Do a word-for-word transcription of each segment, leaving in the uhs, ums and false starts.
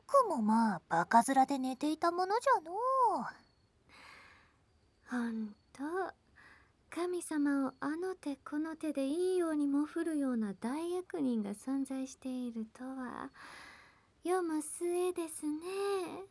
くもまあバカ面で寝ていたものじゃのう。 ほんと、神様をあの手この手でいいようにもふるような大役人が存在しているとは、世も末ですね。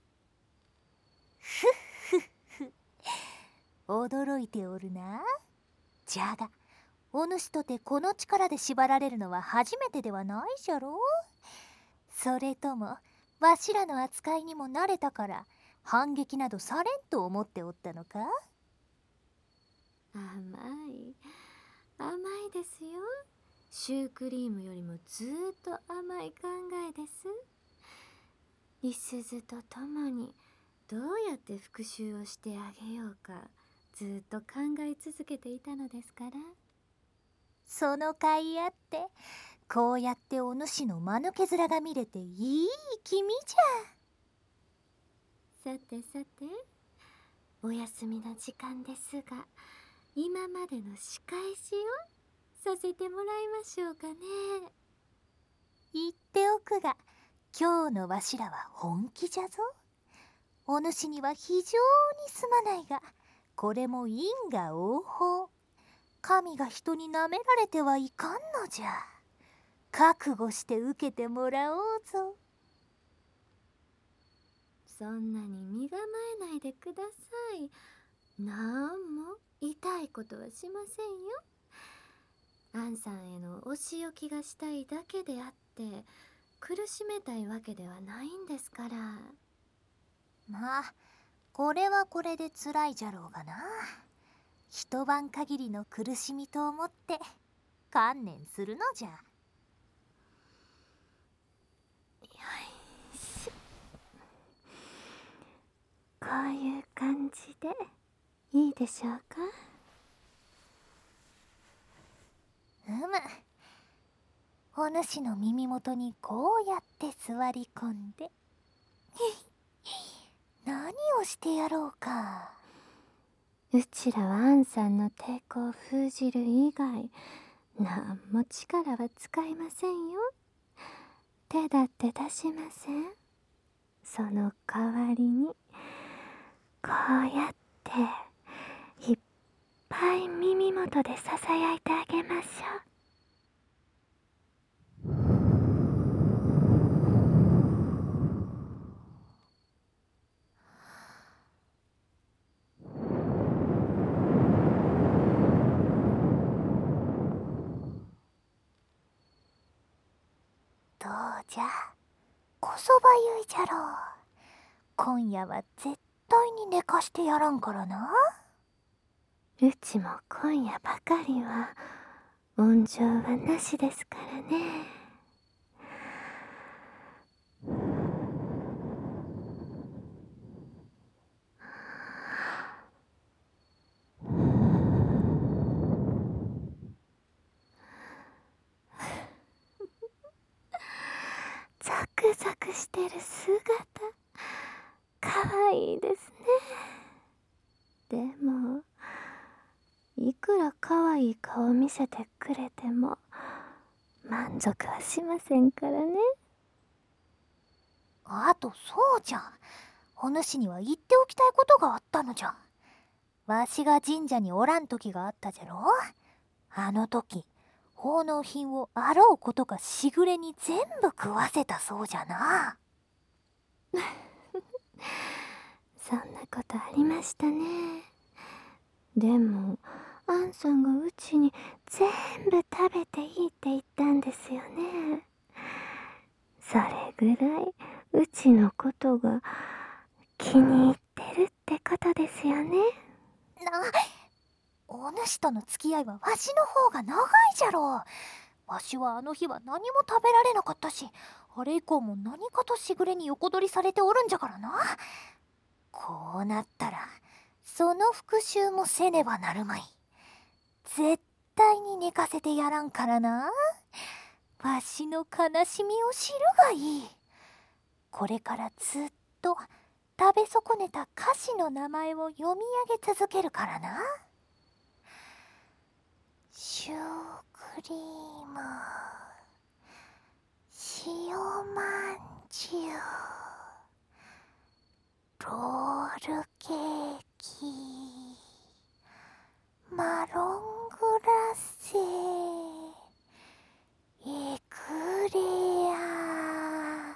驚いておるな。じゃがお主とてこの力で縛られるのは初めてではないじゃろう。それともわしらの扱いにも慣れたから反撃などされんと思っておったのか。 甘い甘いですよ。シュークリームよりもずーっと甘い考えです。いすずと共にどうやって復讐をしてあげようかずーっと考え続けていたのですから。 その甲斐あってこうやってお主の間抜け面が見れていい気味じさてさて、お休みの時間ですが、今までの仕返しをさせてもらいましょうかね。 ゃ。言っておくが今日のわしらは本気じゃぞ。お主には非常にすまないがこれも因果応報。神が人に舐められてはいかんのじゃ。覚悟して受けてもらおうぞ。 そんなに身構えないでください。なんも痛いことはしませんよ。アンさんへのお仕置きがしたいだけであって苦しめたいわけではないんですから。 まあこれはこれでつらいじゃろうがな。一晩限りの苦しみと思って観念するのじゃ。 よし、こういう感じでいいでしょうか。 うむ。お主の耳元にこうやって座り込んで何をしてやろうか。 うちらはアンさんの抵抗を封じる以外なんも力は使いませんよ。手だって出しません。その代わりにこうやっていっぱい耳元でささやいてあげましょう。 どうじゃこそばゆいじゃろう。今夜は絶対に寝かしてやらんからな。 うちも今夜ばかりは温情はなしですからね。ザクザクしてる姿かわいいですね。でもいくらかわいい顔見せてくれても満足はしませんからね。 あとそうじゃお主には言っておきたいことがあったのじゃ。わしが神社におらん時があったじゃろ。あの時奉納品をあろうことかしぐれに全部食わせたそうじゃな。 そんなことありましたね。でもアンさんがうちに全部食べていいって言ったんですよね。それぐらいうちのことが気に入ってるってことですよね。 な、お主との付き合いはわしの方が長いじゃろう。わしはあの日は何も食べられなかったし、あれ以降も何かとしぐれに横取りされておるんじゃからな。こうなったらその復讐もせねばなるまい。絶対に寝かせてやらんからな。わしの悲しみを知るがいい。これからずっと食べ損ねた歌詞の名前を読み上げ続けるからな。シュークリーム、塩まんじゅう。 ロールケーキ、マロングラッセ、エクレア。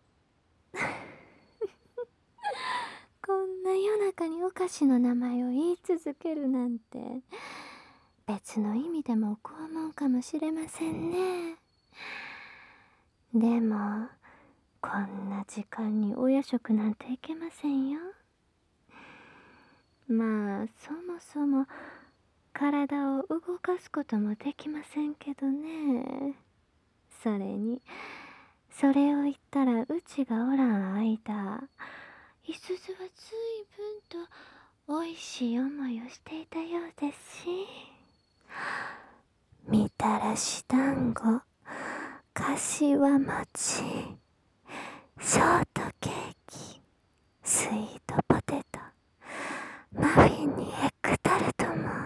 こんな夜中にお菓子の名前を言い続けるなんて、別の意味でも拷問かもしれませんね。でもこんな時間にお夜食なんていけませんよ。まあそもそも体を動かすこともできませんけどね。それにそれを言ったらうちがおらん間、いすずはずいぶんとおいしい思いをしていたようですし、みたらし団子、かしわ餅、ショートケーキ、スイートポテト、マフィンにエッグタルトも、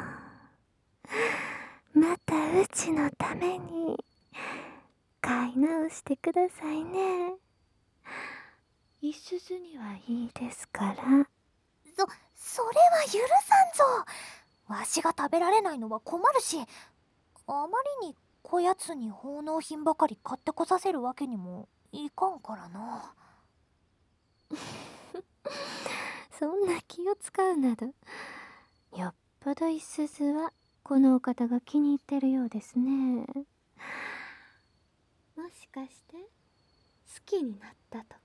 またうちのために買い直してくださいね。いすずにはいいですから。 そ、それは許さんぞ。わしが食べられないのは困るし、あまりにこやつに奉納品ばかり買ってこさせるわけにもいかんからな。 そんな気を使うなど、よっぽどいすずはこのお方が気に入ってるようですね。もしかして好きになったとか。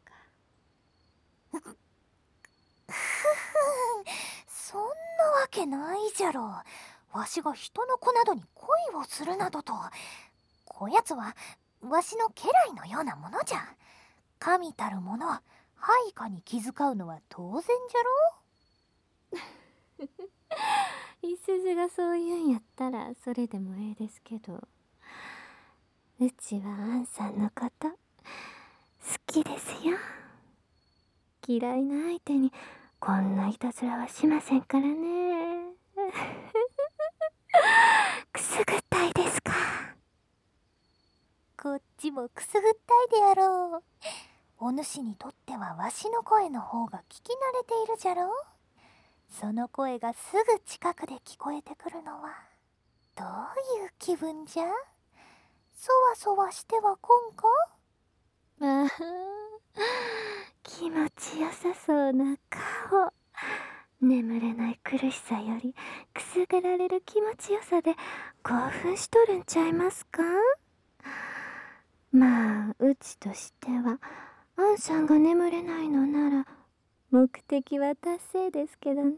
そんなわけないじゃろ。わしが人の子などに恋をするなどと。こやつはわしの家来のようなものじゃ。神たるもの、配下に気遣うのは当然じゃろ。 いすずがそう言うんやったらそれでもええですけど、うちはアンさんのこと好きですよ。嫌いな相手にこんないたずらはしませんからね。くすぐったいですか。 こっちもくすぐったいであろう。お主にとってはわしの声の方が聞き慣れているじゃろう。その声がすぐ近くで聞こえてくるのはどういう気分じゃ？そわそわしてはこんか？ ああ、気持ちよさそうな顔。眠れない苦しさよりくすぐられる気持ちよさで興奮しとるんちゃいますか。まあうちとしてはアンさんが眠れないのなら目的は達成ですけどね。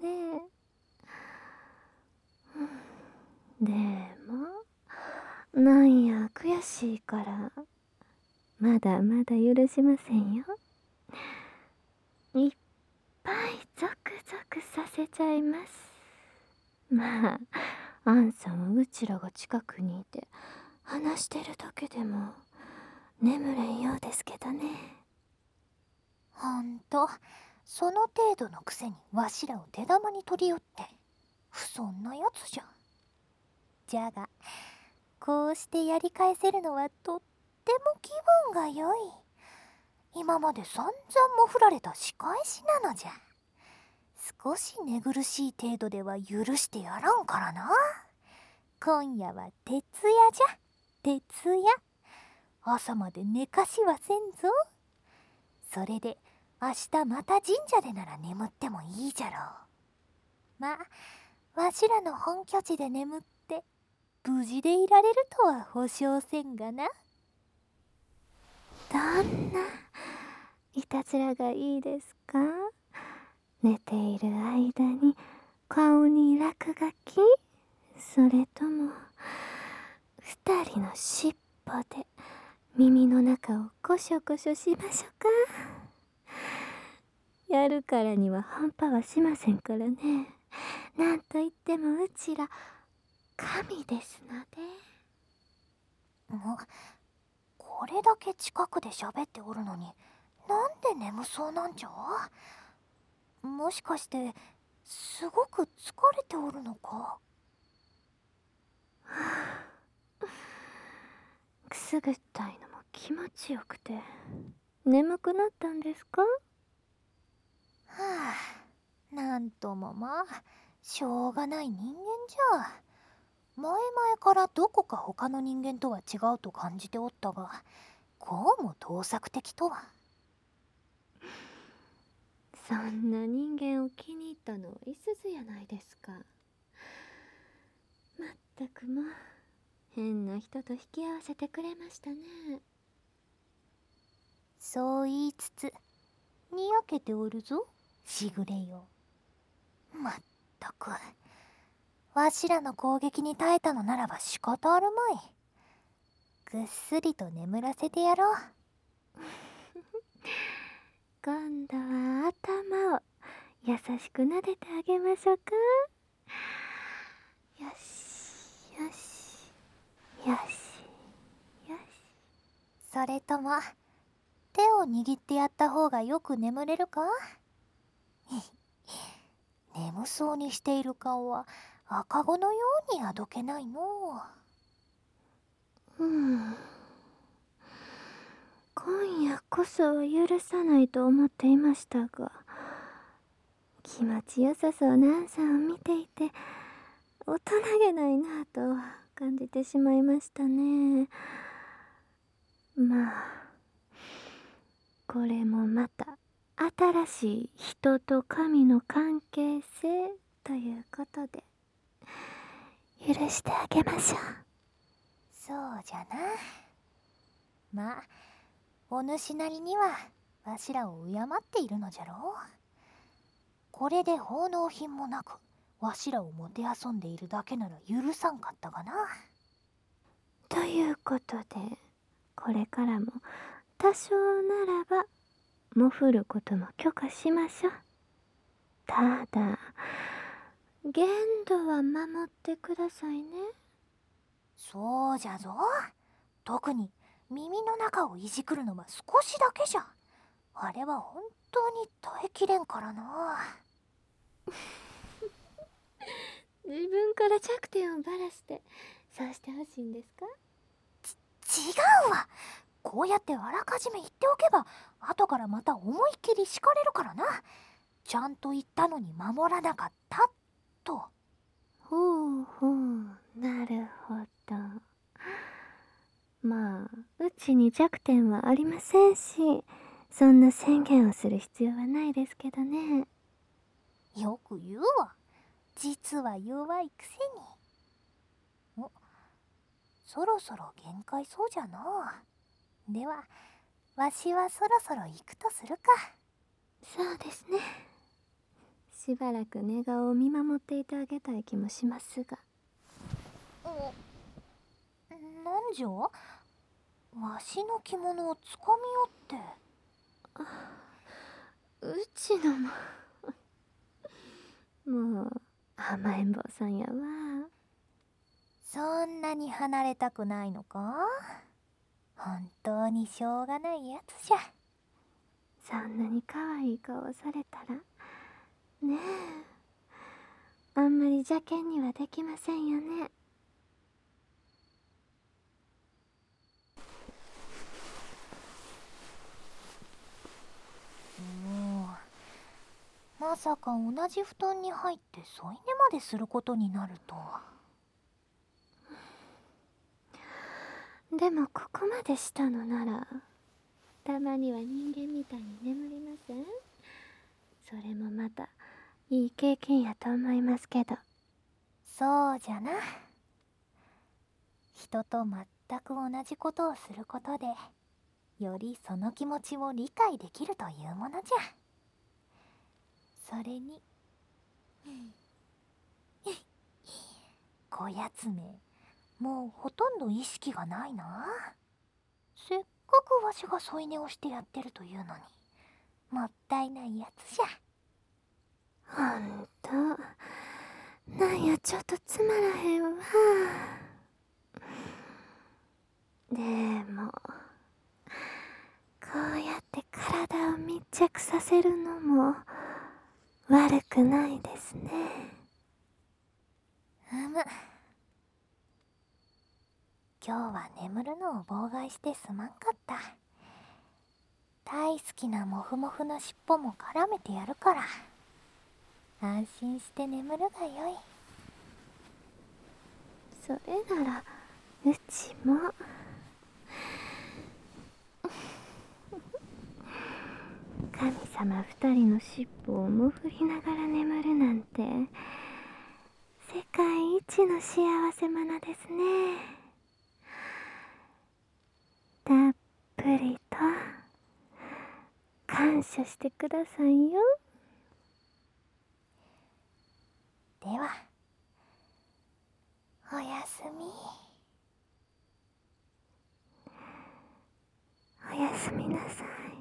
でもなんや悔しいからまだまだ許しませんよ。いっぱいゾクゾクさせちゃいます。まあアンさんはうちらが近くにいて話してるだけでも眠れんようですけどね。 ほんと、その程度のくせにわしらを手玉に取りよって不遜なやつじゃ。じゃがこうしてやり返せるのはとっても気分が良い。今まで散々もふられた仕返しなのじゃ。少し寝苦しい程度では許してやらんからな。今夜は徹夜じゃ、徹夜。朝まで寝かしはせんぞ。それで明日また神社でなら眠ってもいいじゃろう。まあわしらの本拠地で眠って無事でいられるとは保証せんがな。 どんないたずらがいいですか。寝ている間に顔に落書き、それとも二人の尻尾で耳の中をコショコショしましょうか。やるからには半端はしませんからね。なんといってもうちら神ですので。 もうこれだけ近くで喋っておるのになんで眠そうなんじゃ。もしかしてすごく疲れておるのか。 くすぐったいのも気持ちよくて眠くなったんですか。 はあ、なんともまあしょうがない人間じゃ。前々からどこか他の人間とは違うと感じておったが、こうも盗作的とは。 そんな人間を気に入ったのはいすずやないですか。まったくもう変な人と引き合わせてくれましたね。 そう言いつつにやけておるぞ、しぐれよ。まったく、わしらの攻撃に耐えたのならば仕方あるまい。ぐっすりと眠らせてやろう。 今度は頭を優しく撫でてあげましょうか。よしよしよしよし。 それとも手を握ってやった方がよく眠れるか？眠そうにしている顔は赤子のようにあどけないのう。うん今夜こそは許さないと思っていましたが、気持ちよさそうなアンさんを見ていて大人げないなぁと感じてしまいましたね。まあこれもまた新しい人と神の関係性ということで許してあげましょう。 そうじゃな。まあお主なりにはわしらを敬っているのじゃろう。これで奉納品もなくわしらをもてあそんでいるだけなら許さんかったがな。 ということでこれからも多少ならばもふることも許可しましょう。ただ限度は守ってくださいね。 そうじゃぞ。特に耳の中をいじくるのは少しだけじゃ。あれは本当に耐えきれんからな。 自分から弱点をばらしてそうしてほしいんですか？ 違うわ。こうやってあらかじめ言っておけば後からまた思いっきり敷かれるからな。ちゃんと言ったのに守らなかったと。 ほうほう、なるほど。まあうちに弱点はありませんし、そんな宣言をする必要はないですけどね。 よく言うわ。実は弱いくせに。お、そろそろ限界そうじゃな。ではわしはそろそろ行くとするか。 そうですね。しばらく寝顔を見守っていてあげたい気もしますが。 お、なんじゃ？わしの着物をつかみおって。 うちのももう甘えん坊さんやわ。 そんなに離れたくないのか？本当にしょうがないやつじゃ。 そんなに可愛い顔をされたらねえ、あんまり邪険にはできませんよね。 もうまさか同じ布団に入って添い寝まですることになるとは。 でもここまでしたのならたまには人間みたいに眠りません？それもまたいい経験やと思いますけど。 そうじゃな。人と全く同じことをすることでよりその気持ちを理解できるというものじゃ。それにこやつめ、もうほとんど意識がないな。せっかくわしが添い寝をしてやってるというのにもったいないやつじゃ。 ほんとなんやちょっとつまらへんわ。でもこうやって体を密着させるのも悪くないですね。 うむ。今日は眠るのを妨害してすまんかった。 大好きなモフモフの尻尾も絡めてやるから、安心して眠るがよい。 それならうちも神様二人の尻尾をもふりながら眠るなんて世界一の幸せ者ですね。たっぷりと感謝してくださいよ。 ではおやすみ。 おやすみなさい。